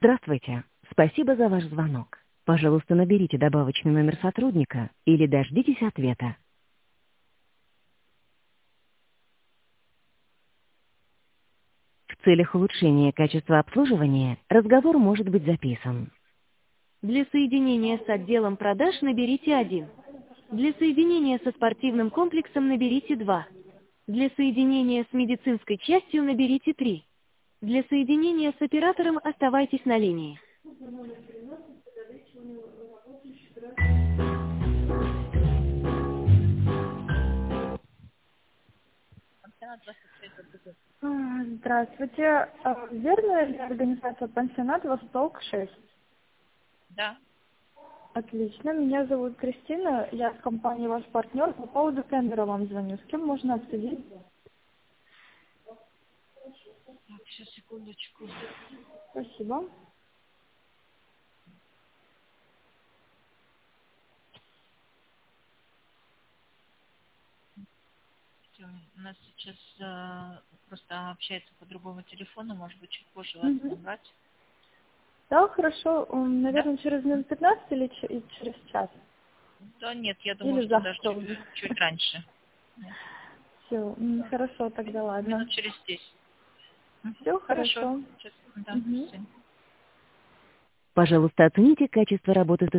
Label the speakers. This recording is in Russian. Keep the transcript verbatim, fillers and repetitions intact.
Speaker 1: Здравствуйте. Спасибо за ваш звонок. Пожалуйста, наберите добавочный номер сотрудника или дождитесь ответа. В целях улучшения качества обслуживания разговор может быть записан. Для соединения с отделом продаж наберите один. Для соединения со спортивным комплексом наберите два. Для соединения с медицинской частью наберите три. Для соединения с оператором оставайтесь на линии.
Speaker 2: А, Здравствуйте. А, Верная ли организация «Пансионат Восток шесть»?
Speaker 3: Да.
Speaker 2: Отлично. Меня зовут Кристина. Я с компании «Ваш партнер». По поводу тендера вам звоню. С кем можно обсудить?
Speaker 3: Так, сейчас, секундочку.
Speaker 2: Спасибо.
Speaker 3: Всё, у нас сейчас э, просто общается по другому телефону, может быть, чуть позже вас
Speaker 2: Мгм.
Speaker 3: набрать.
Speaker 2: Да, хорошо. М,
Speaker 3: Да?
Speaker 2: Наверное, через минут пятнадцать или че- и через час?
Speaker 3: Да нет, я думаю,
Speaker 2: Или
Speaker 3: что даже
Speaker 2: завтра
Speaker 3: чуть,
Speaker 2: уже.
Speaker 3: чуть раньше. Нет.
Speaker 2: Все. Хорошо, тогда ладно.
Speaker 3: Минут через десять. Мгм.
Speaker 2: Все
Speaker 3: Хорошо.
Speaker 2: хорошо.
Speaker 3: Сейчас, да,
Speaker 2: Мгм.
Speaker 3: всё.
Speaker 1: Пожалуйста, оцените качество работы